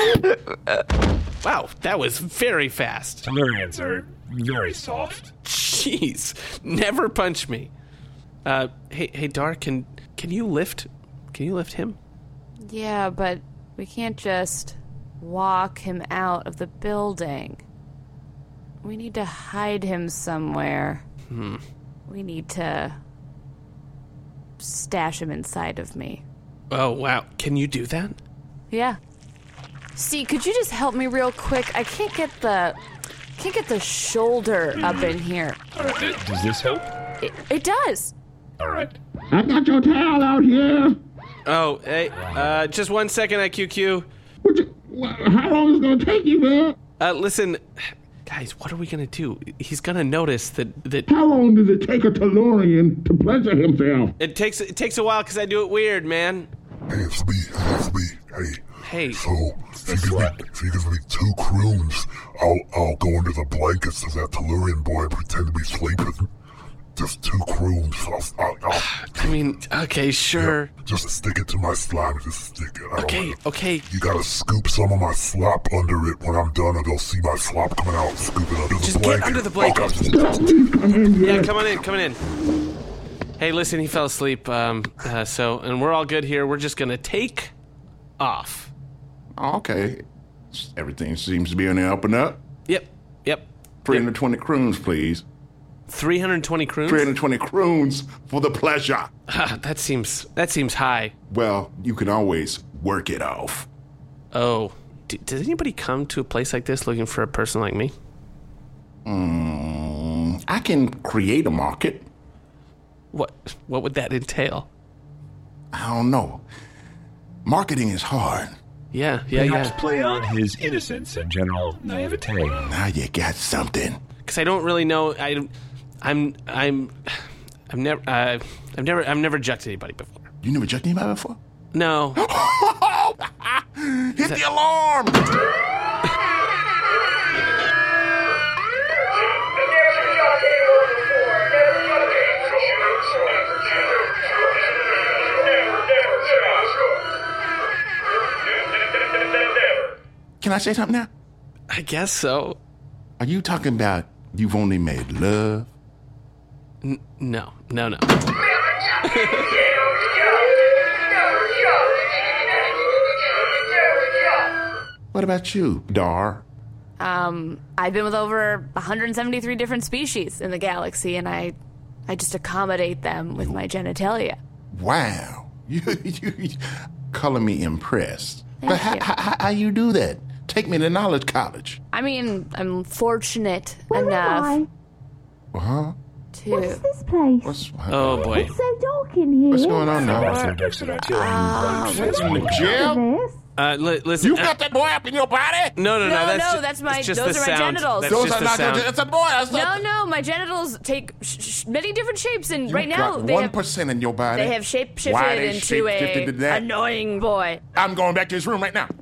Speaker 3: Wow, that was very fast.
Speaker 4: Tellurians are very soft.
Speaker 3: Jeez, never punch me. Uh, hey, hey, Dar, can can you lift? Can you lift him?
Speaker 2: Yeah, but we can't just walk him out of the building. We need to hide him somewhere.
Speaker 3: Hmm.
Speaker 2: We need to stash him inside of me.
Speaker 3: Oh, wow. Can you do that?
Speaker 2: Yeah. See, could you just help me real quick? I can't get the can't get the shoulder up in here.
Speaker 4: Does this help?
Speaker 2: It, it does.
Speaker 4: All right.
Speaker 13: I got your towel out here.
Speaker 3: Oh, hey, uh, just one second, I Q Q.
Speaker 13: What you, wh- how long is it gonna take you, man?
Speaker 3: Uh, listen, guys, what are we gonna do? He's gonna notice that that.
Speaker 13: How long does it take a Tellurian to pleasure himself?
Speaker 3: It takes it takes a while because I do it weird, man.
Speaker 14: Hey, it's me. It's me. Hey.
Speaker 3: Hey.
Speaker 14: So, if you, give me, if you give me two croons, I'll I'll go under the blankets of that Tellurian boy and pretend to be sleeping. Just two croons. I'll, I'll, I'll,
Speaker 3: I mean, okay, sure.
Speaker 14: Yeah, just stick it to my slime. Just stick it. I
Speaker 3: Okay,
Speaker 14: don't,
Speaker 3: okay.
Speaker 14: You gotta scoop some of my slop under it when I'm done, or they'll see my slop coming out. Scoop it under
Speaker 3: Just
Speaker 14: the blanket.
Speaker 3: get under the blanket.
Speaker 14: Okay.
Speaker 3: Yeah, come on in, come on in. Hey, listen, he fell asleep. Um, uh, so, and we're all good here. We're just gonna take off.
Speaker 9: Okay. Everything seems to be on the up and up.
Speaker 3: Yep, yep.
Speaker 9: three hundred twenty croons, please.
Speaker 3: three hundred twenty croons?
Speaker 9: three hundred twenty croons for the pleasure.
Speaker 3: that seems that seems high.
Speaker 9: Well, you can always work it off.
Speaker 3: Oh, D- does anybody come to a place like this looking for a person like me?
Speaker 9: Mm, I can create a market.
Speaker 3: What what would that entail?
Speaker 9: I don't know. Marketing is hard.
Speaker 3: Yeah, yeah,
Speaker 4: Perhaps
Speaker 3: yeah.
Speaker 4: play on his innocence and general naivete.
Speaker 9: Now you got something.
Speaker 3: Because I don't really know. I, I'm, I'm, I've never, uh, I've never, I've never jucked anybody before.
Speaker 9: You never jucked anybody before?
Speaker 3: No.
Speaker 9: Hit the alarm! Can I say something now?
Speaker 3: I guess so.
Speaker 9: Are you talking about you've only made love?
Speaker 3: N- no, no, no.
Speaker 9: What about you, Dar?
Speaker 2: Um, I've been with over one hundred seventy-three different species in the galaxy, and I, I just accommodate them with my genitalia.
Speaker 9: Wow. You, you, you color me impressed.
Speaker 2: Thank
Speaker 9: but how,
Speaker 2: you.
Speaker 9: how, how you do that? Take me to Knowledge College.
Speaker 2: I mean, I'm fortunate enough
Speaker 9: Huh?
Speaker 2: to.
Speaker 11: What's this place?
Speaker 9: What's,
Speaker 3: Oh boy.
Speaker 11: It's so dark in here.
Speaker 9: what's going on now?
Speaker 4: Ambassador Dexter, I tell you,
Speaker 2: Ah,
Speaker 4: you
Speaker 9: What's in the
Speaker 11: What's
Speaker 9: gym?
Speaker 11: this?
Speaker 3: Uh, li- listen.
Speaker 9: You
Speaker 3: uh,
Speaker 9: got that boy up in your body?
Speaker 3: no, no, no.
Speaker 2: No,
Speaker 3: That's
Speaker 2: no,
Speaker 3: ju-
Speaker 2: that's my-
Speaker 3: it's just
Speaker 2: those
Speaker 3: the
Speaker 2: are my
Speaker 3: sound.
Speaker 2: genitals.
Speaker 3: That's
Speaker 9: Those
Speaker 3: just
Speaker 9: are
Speaker 3: the
Speaker 9: not.
Speaker 3: sound.
Speaker 9: It's a boy. That's
Speaker 2: No, no, my genitals take sh- sh- many different shapes, and right now
Speaker 9: got
Speaker 2: they
Speaker 9: one
Speaker 2: have,
Speaker 9: percent in your body.
Speaker 2: they have shape
Speaker 9: Why
Speaker 2: shifted
Speaker 9: they
Speaker 2: into
Speaker 9: shape-shifted
Speaker 2: a
Speaker 9: to that?
Speaker 2: annoying boy.
Speaker 9: I'm going back to his room right now.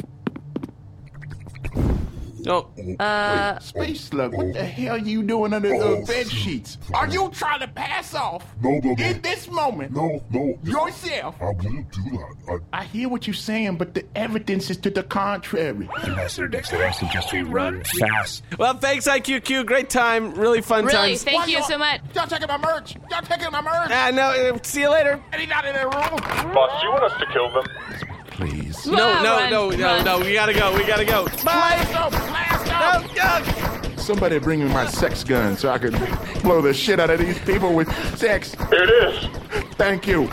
Speaker 3: Oh,
Speaker 2: Uh,
Speaker 9: Space Slug, what the hell are you doing under
Speaker 14: Oh,
Speaker 9: the bed sheets? Are you trying to pass off?
Speaker 14: No, no, no.
Speaker 9: In this moment?
Speaker 14: No, no.
Speaker 9: Yourself?
Speaker 14: I wouldn't do that. I,
Speaker 9: I hear what you're saying, but the evidence is to the contrary.
Speaker 4: Ambassador Dexter, I suggest we run fast.
Speaker 3: well, thanks, I Q Q. Great time. Really fun
Speaker 2: really,
Speaker 3: times.
Speaker 2: thank
Speaker 9: Why
Speaker 2: you
Speaker 9: y'all-
Speaker 2: so much.
Speaker 9: Y'all taking my merch? Y'all taking my merch?
Speaker 3: Ah, no. Uh, see you later.
Speaker 9: And he's not in that room.
Speaker 8: Boss, do you want us to kill them?
Speaker 9: Please.
Speaker 3: No,
Speaker 2: Ah,
Speaker 3: no,
Speaker 2: run,
Speaker 3: no, no,
Speaker 2: run.
Speaker 3: no. We gotta go. We gotta go. Bye.
Speaker 9: Blast off, blast
Speaker 3: No,
Speaker 9: off.
Speaker 3: no.
Speaker 9: Somebody bring me my sex gun so I can blow the shit out of these people with sex.
Speaker 8: Here it is.
Speaker 9: Thank you.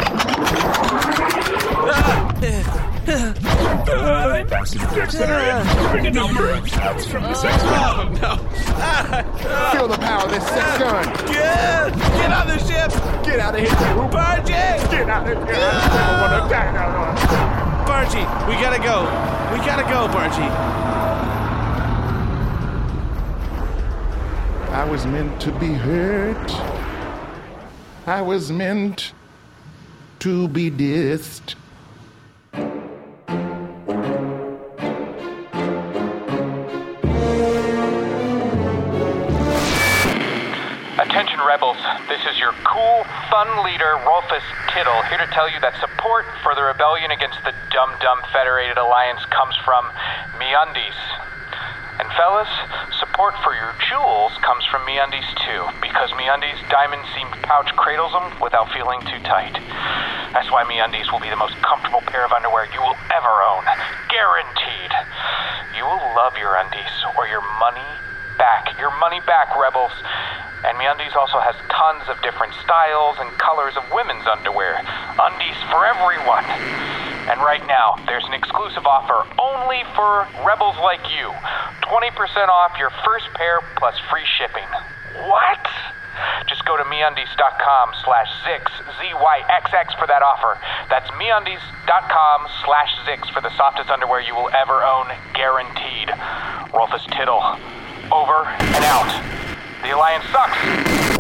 Speaker 4: Uh, Ambassador Dexter, entering a number of shots from the sex
Speaker 3: Oh no.
Speaker 9: Feel the power of this sex gun.
Speaker 3: Get, get on the ship.
Speaker 9: Get out of here, you.
Speaker 3: Bargy.
Speaker 9: Get out of here. I don't want to die now.
Speaker 3: Bargy, we gotta go. We gotta go, Bargy.
Speaker 9: I was meant to be hurt. I was meant to be dissed.
Speaker 15: Attention rebels, this is your cool, fun leader, Rolfus Tittle, here to tell you that support for the rebellion against the dumb-dumb Federated Alliance comes from MeUndies. And fellas, support support for your jewels comes from MeUndies too, because MeUndies diamond-seamed pouch cradles them without feeling too tight. That's why MeUndies will be the most comfortable pair of underwear you will ever own. Guaranteed. You will love your undies, or your money back. Your money back, Rebels. And MeUndies also has tons of different styles and colors of women's underwear. Undies for everyone. And right now, there's an exclusive offer only for Rebels like you. twenty percent off your first pair plus free shipping. What? Just go to MeUndies.com slash Zix, Z Y X X for that offer. That's MeUndies.com slash Zix for the softest underwear you will ever own, guaranteed. Rolfus Tittle, over and out. The Alliance sucks.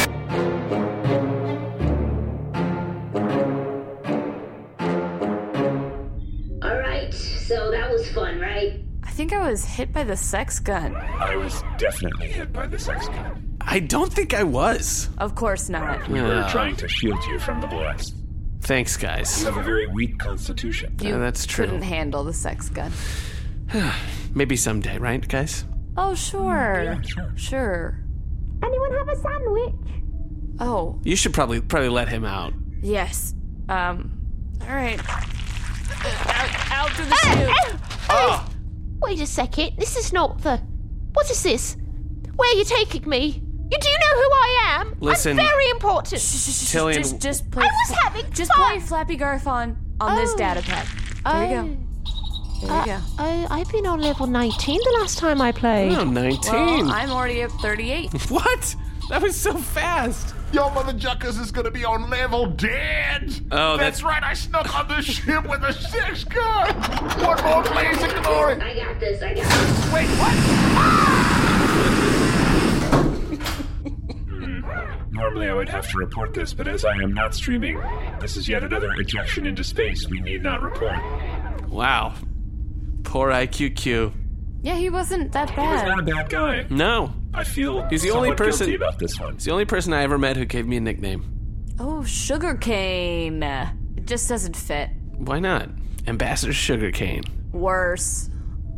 Speaker 5: So that was fun, right?
Speaker 2: I think I was hit by the sex gun.
Speaker 4: I was definitely hit by the sex gun.
Speaker 3: I don't think I was.
Speaker 2: Of course not.
Speaker 4: We were
Speaker 3: No.
Speaker 4: trying to shield you from the blast.
Speaker 3: Thanks, guys.
Speaker 4: You have a very weak constitution.
Speaker 2: You
Speaker 3: Yeah, that's true.
Speaker 2: couldn't handle the sex gun.
Speaker 3: Maybe someday, right, guys?
Speaker 2: Oh, sure.
Speaker 4: Yeah, sure.
Speaker 2: Sure.
Speaker 11: Anyone have a sandwich?
Speaker 2: Oh,
Speaker 3: You should probably probably let him out.
Speaker 2: yes. Um, all right. Out, out through the chute.
Speaker 3: Oh!
Speaker 16: Wait a second. This is not the... What is this? Where are you taking me? You do know who I am?
Speaker 3: Listen,
Speaker 16: I'm very important.
Speaker 3: Tillian-
Speaker 2: Just, just play.
Speaker 16: I was having
Speaker 2: Just
Speaker 16: fun.
Speaker 2: play Flappy Garth on on this
Speaker 16: Oh.
Speaker 2: data pad. There you go. There you
Speaker 16: Uh,
Speaker 2: go.
Speaker 16: oh, I've been on level nineteen the last time I played.
Speaker 3: Oh, nineteen.
Speaker 2: Well, I'm already at thirty-eight.
Speaker 3: What? That was so fast.
Speaker 9: Your mother Juckers is gonna be on level dead.
Speaker 3: Oh,
Speaker 9: that's
Speaker 3: that's-
Speaker 9: right. I snuck on the ship with a sex gun. One more blaze of glory.
Speaker 5: I got this, I got this.
Speaker 9: Wait, what?
Speaker 4: Normally I would have to report this, but as I am not streaming, this is yet another ejection into space we need not report.
Speaker 3: Wow. Poor I Q Q.
Speaker 2: Yeah, he wasn't that
Speaker 4: He was not a
Speaker 2: bad.
Speaker 4: bad guy.
Speaker 3: No.
Speaker 4: I feel
Speaker 3: He's the only
Speaker 4: somewhat
Speaker 3: person-
Speaker 4: guilty about this one.
Speaker 3: He's the only person I ever met who gave me a nickname.
Speaker 2: Oh, sugarcane. It just doesn't fit.
Speaker 3: Why not? Ambassador Sugarcane.
Speaker 2: Worse.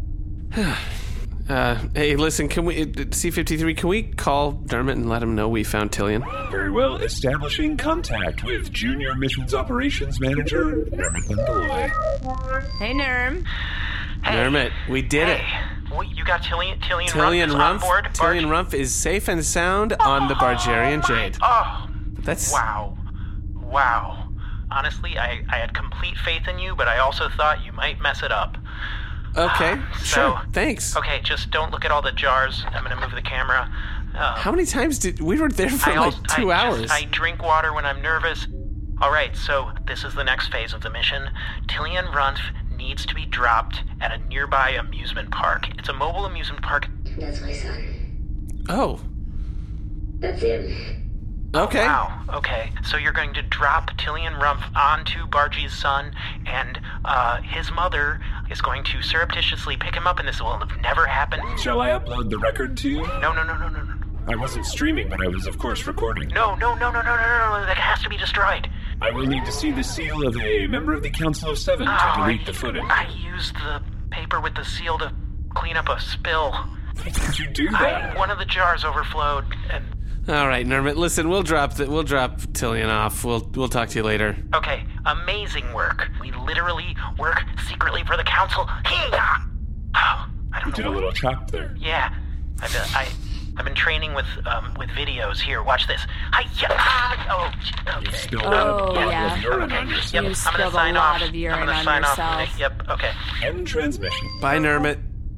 Speaker 3: Uh, hey, listen, can we, C fifty-three, can we call Dermot and let him know we found Tillian?
Speaker 4: Very well. Establishing contact with Junior Missions Operations Manager Nermit Bundeloy.
Speaker 2: Hey, Nerm.
Speaker 3: Dermot, we did it.
Speaker 6: Wait, you got Tillian, Tillian,
Speaker 3: Tillian
Speaker 6: Rumpf
Speaker 3: Rumpf,
Speaker 6: on board?
Speaker 3: Tillian Rumpf is safe and sound on the Bargerian Jade.
Speaker 6: Oh,
Speaker 3: That's
Speaker 6: wow. Wow. Honestly, I, I had complete faith in you, but I also thought you might mess it up.
Speaker 3: okay.
Speaker 6: So,
Speaker 3: Sure. Thanks.
Speaker 6: Okay, just don't look at all the jars. I'm going to move the camera. Uh,
Speaker 3: How many times did we were there for
Speaker 6: I
Speaker 3: like
Speaker 6: also-
Speaker 3: two
Speaker 6: I
Speaker 3: hours?
Speaker 6: Just, I drink water when I'm nervous. All right, so this is the next phase of the mission. Tillian Rumpf needs to be dropped at a nearby amusement park. It's a mobile amusement park.
Speaker 5: That's my son.
Speaker 3: Oh.
Speaker 5: That's him.
Speaker 3: Okay.
Speaker 6: Wow. Okay. So you're going to drop Tillian Rumpf onto Bargie's son, and uh, his mother is going to surreptitiously pick him up, and this will have never happened.
Speaker 4: Shall I upload the record to you?
Speaker 6: No, no, no, no, no, no.
Speaker 4: I wasn't streaming, but I was, of course, recording.
Speaker 6: No, no, no, no, no, no, no, no. That has to be destroyed.
Speaker 4: I will need to see the seal of a member of the Council of Seven
Speaker 6: Oh,
Speaker 4: to delete
Speaker 6: I,
Speaker 4: the footage.
Speaker 6: I used the paper with the seal to clean up a spill.
Speaker 4: Did you do that?
Speaker 6: I, one of the jars overflowed, and
Speaker 3: All right, Nermit. Listen, we'll drop the, we'll drop Tillian off. We'll we'll talk to you later.
Speaker 6: okay, amazing work. We literally work secretly for the council. Hee-yah! Oh, I don't
Speaker 4: You did
Speaker 6: know.
Speaker 4: a little chop there.
Speaker 6: Yeah, I've been, I, I've been training with um with videos. Here, watch this. Hi-ya! Oh, okay.
Speaker 4: Spilled
Speaker 2: Oh,
Speaker 4: out a bottle
Speaker 2: yeah.
Speaker 4: of urine on
Speaker 6: Yep,
Speaker 4: yourself.
Speaker 2: You
Speaker 6: I'm gonna
Speaker 2: spilled a
Speaker 6: sign
Speaker 2: lot
Speaker 6: off.
Speaker 2: of urine
Speaker 6: I'm gonna
Speaker 2: on
Speaker 6: sign
Speaker 2: yourself.
Speaker 6: off. Yep. Okay.
Speaker 4: End transmission.
Speaker 3: Bye, Nermit.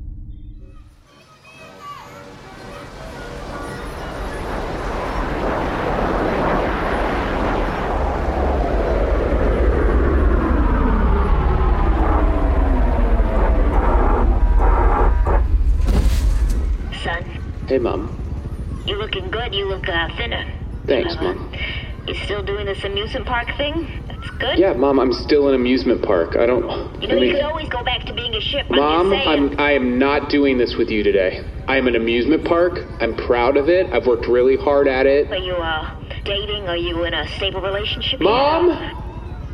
Speaker 5: Son,
Speaker 17: Hey, Mom.
Speaker 5: you looking good. You look uh, thinner.
Speaker 17: Thanks,
Speaker 5: You know,
Speaker 17: Mom.
Speaker 5: You still doing this amusement park thing? That's good.
Speaker 17: Yeah, Mom, I'm still in amusement park. I don't...
Speaker 5: You know,
Speaker 17: I mean,
Speaker 5: you could always go back to being a ship.
Speaker 17: Mom,
Speaker 5: I'm just saying.
Speaker 17: I'm, I am not doing this with you today. I am an amusement park. I'm proud of it. I've worked really hard at it.
Speaker 5: Are you uh dating? Are you in a stable relationship?
Speaker 17: Mom!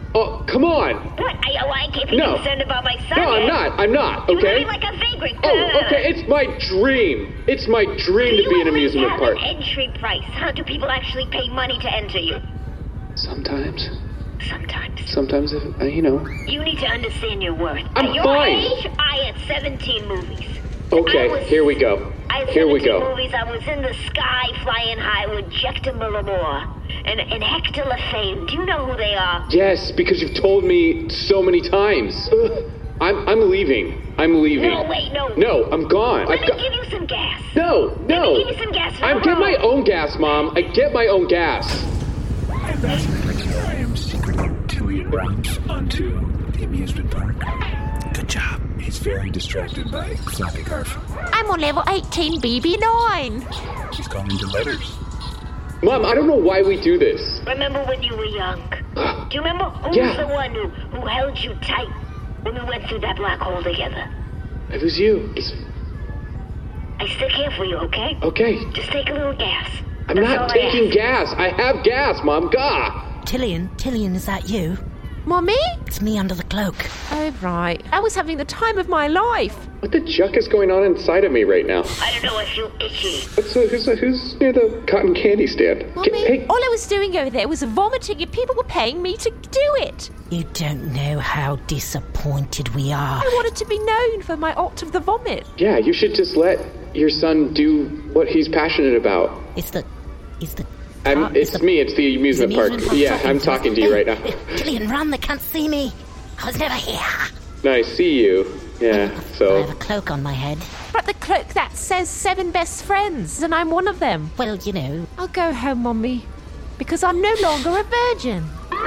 Speaker 17: Oh, come on.
Speaker 5: What? Are you like if you're
Speaker 17: No.
Speaker 5: concerned about my son?
Speaker 17: No, I'm
Speaker 5: eh?
Speaker 17: not. I'm not,
Speaker 5: You
Speaker 17: okay?
Speaker 5: look like a vagrant.
Speaker 17: Oh, okay, it's my dream. It's my dream
Speaker 5: Do
Speaker 17: to be
Speaker 5: you
Speaker 17: an
Speaker 5: always
Speaker 17: amusement
Speaker 5: have
Speaker 17: park.
Speaker 5: an entry price? How do people actually pay money to enter you?
Speaker 17: Sometimes.
Speaker 5: Sometimes.
Speaker 17: Sometimes, if, uh, you know.
Speaker 5: You need to understand your worth.
Speaker 17: I'm
Speaker 5: At your
Speaker 17: fine.
Speaker 5: age, I had seventeen movies. I
Speaker 17: Okay,
Speaker 5: was-
Speaker 17: here we go.
Speaker 5: I had
Speaker 17: Here we
Speaker 5: seventeen
Speaker 17: go.
Speaker 5: movies. I was in the sky flying high with Jector Millamore and, and Hector LaFave. Do you know who they are?
Speaker 17: Yes, because you've told me so many times. Ugh. I'm I'm leaving. I'm leaving.
Speaker 5: No, wait, no.
Speaker 17: No, I'm gone.
Speaker 5: Let
Speaker 17: I've
Speaker 5: me
Speaker 17: got.
Speaker 5: give you some gas.
Speaker 17: No, no.
Speaker 5: Let me give you some gas.
Speaker 17: I get my own gas, Mom. I get my own gas.
Speaker 4: Ambassador, I am secretly Tillian Rounds onto the amusement park.
Speaker 3: Good job.
Speaker 4: He's very distracted by Flappy Garf.
Speaker 16: I'm on level eighteen B B nine.
Speaker 4: She's gone into letters.
Speaker 17: Mom, I don't know why we do this.
Speaker 5: Remember when you were young? Do you remember who
Speaker 17: Yeah.
Speaker 5: was the one who, who held you tight when we went through that black hole together?
Speaker 17: It was you. It's,
Speaker 5: I still care for you, okay?
Speaker 17: okay.
Speaker 5: Just take a little gas.
Speaker 17: I'm
Speaker 5: That's
Speaker 17: not
Speaker 5: all I
Speaker 17: taking
Speaker 5: ask.
Speaker 17: gas. I have gas, Mom. Gah.
Speaker 18: Tillian, Tillian, is that you?
Speaker 16: Mommy?
Speaker 18: It's me under the cloak.
Speaker 12: Oh, right. I was having the time of my life.
Speaker 17: What the juck is going on inside of me right now?
Speaker 5: I don't know, I feel itchy.
Speaker 17: What's uh, who's, uh, who's near the cotton candy stand?
Speaker 12: Mommy,
Speaker 17: Hey,
Speaker 12: all I was doing over there was vomiting and people were paying me to do it.
Speaker 18: You don't know how disappointed we are.
Speaker 12: I wanted to be known for my art of the vomit.
Speaker 17: yeah, you should just let your son do what he's passionate about.
Speaker 18: It's the... It's the...
Speaker 17: I'm,
Speaker 18: uh,
Speaker 17: it's
Speaker 18: the-
Speaker 17: me, it's the amusement,
Speaker 18: the amusement
Speaker 17: park.
Speaker 18: park
Speaker 17: Yeah,
Speaker 18: talking
Speaker 17: I'm
Speaker 18: to
Speaker 17: talking
Speaker 18: us.
Speaker 17: to you
Speaker 18: Hey,
Speaker 17: right now.
Speaker 18: Tillian, run, they can't see me. I was never here.
Speaker 17: No, I see you. Yeah,
Speaker 18: I have
Speaker 17: so.
Speaker 18: a cloak on my head.
Speaker 12: But the cloak that says seven best friends, and I'm one of them.
Speaker 18: Well, you know.
Speaker 12: I'll go home, Mommy, because I'm no longer a virgin.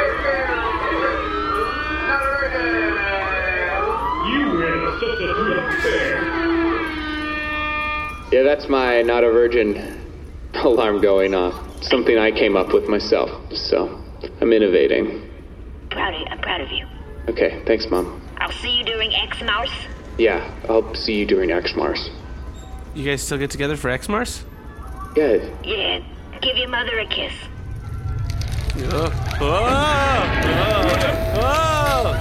Speaker 13: You win such a thrilling fair.
Speaker 17: Yeah, that's my not a virgin alarm going off. Something I came up with myself, so I'm innovating.
Speaker 5: Proud of, I'm proud of you.
Speaker 17: Okay, thanks, Mom.
Speaker 5: I'll see you during X-Mars.
Speaker 17: Yeah, I'll see you during X-Mars.
Speaker 3: You guys still get together for X-Mars?
Speaker 17: Yeah.
Speaker 5: Yeah, give your mother a kiss.
Speaker 3: Oh, oh, oh,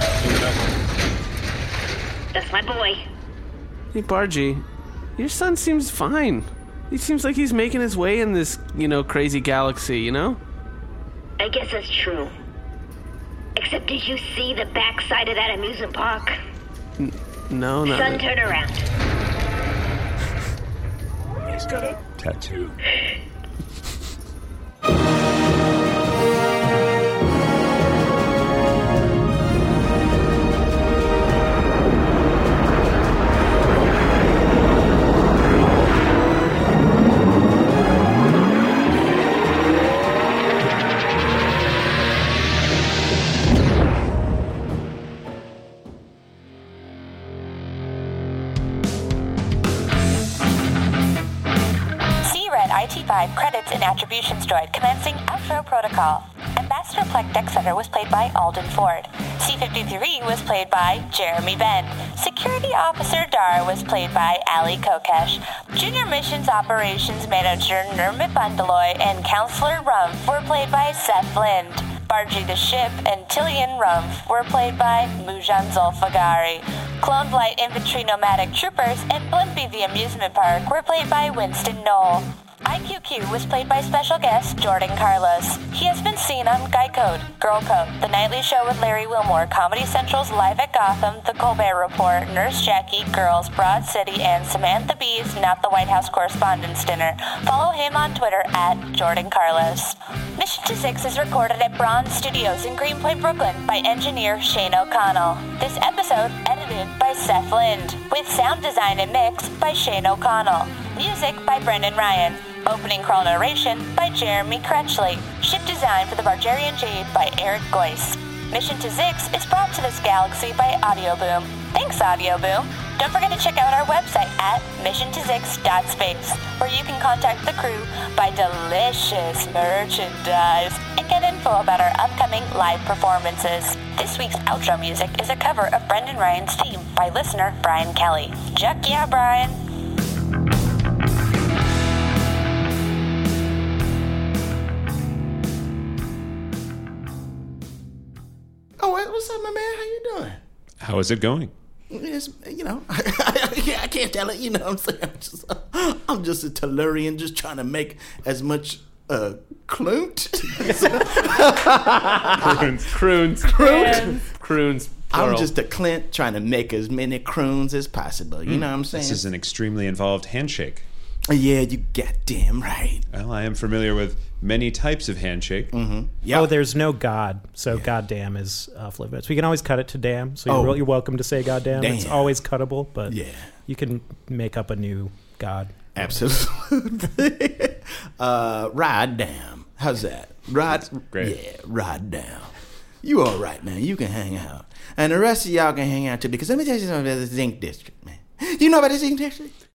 Speaker 5: That's my boy.
Speaker 3: Hey, Bargy, your son seems fine. He seems like he's making his way in this, you know, crazy galaxy, you know?
Speaker 5: I guess that's true. Except did you see the backside of that amusement park?
Speaker 3: N- no, not
Speaker 5: Son,
Speaker 3: really.
Speaker 5: turn around.
Speaker 4: He's got a tattoo.
Speaker 7: C-Red I T five credits and attributions droid commencing outro protocol. Ambassador Plek Dexeter was played by Alden Ford. C fifty-three was played by Jeremy Benn. Security Officer Dar was played by Ali Kokesh. Junior Missions Operations Manager Nermit Bandaloy and Counselor Rumpf were played by Seth Lind. Bargy the Ship and Tillian Rumpf were played by Mujan Zulfagari. Clone Light Infantry Nomadic Troopers and Blimpy the Amusement Park were played by Winston Knoll. I Q Q was played by special guest Jordan Carlos. He has been seen on Guy Code, Girl Code, The Nightly Show with Larry Wilmore, Comedy Central's Live at Gotham, The Colbert Report, Nurse Jackie, Girls, Broad City, and Samantha Bee's Not the White House Correspondents' Dinner. Follow him on Twitter at Jordan Carlos. Mission to Six is recorded at Bronze Studios in Greenpoint, Brooklyn by engineer Shane O'Connell. This episode edited by Seth Lind, with sound design and mix by Shane O'Connell. Music by Brendan Ryan. Opening crawl narration by Jeremy Cretchley. Ship design for the Bargerian Jade by Eric Goyce. Mission to Zix is brought to this galaxy by Audioboom. Thanks, Audioboom. Don't forget to check out our website at mission to zix dot space, where you can contact the crew, buy delicious merchandise, and get info about our upcoming live performances. This week's outro music is a cover of Brendan Ryan's theme by listener Brian Kelly. Juck yeah, Brian.
Speaker 9: Oh,
Speaker 19: what's up, my man? How you doing?
Speaker 20: How is it going?
Speaker 19: It's, you know, I can't tell it. You know what I'm saying? I'm just, I'm just a Tellurian just trying to make as much uh, clunt.
Speaker 3: Croons. Croons.
Speaker 19: Croons.
Speaker 3: Croons.
Speaker 19: I'm just a Clint trying to make as many croons as possible. You mm. know what I'm saying?
Speaker 20: This is an extremely involved handshake.
Speaker 19: Yeah, you goddamn right.
Speaker 20: Well, I am familiar with many types of handshake.
Speaker 19: Mm-hmm.
Speaker 2: Yep. Oh, there's no God, so yeah. goddamn is off limits. We can always cut it to damn, so
Speaker 19: oh.
Speaker 2: you're, you're welcome to say goddamn.
Speaker 19: Damn.
Speaker 2: It's always cuttable, but
Speaker 19: yeah.
Speaker 2: you can make up a new God.
Speaker 19: Absolutely. uh, ride down. How's that? Ride.
Speaker 20: That's great.
Speaker 19: Yeah, ride down. You all right, man. You can hang out. And the rest of y'all can hang out too, because let me tell you something about the Zinc District, man. Do you know about the Zinc District?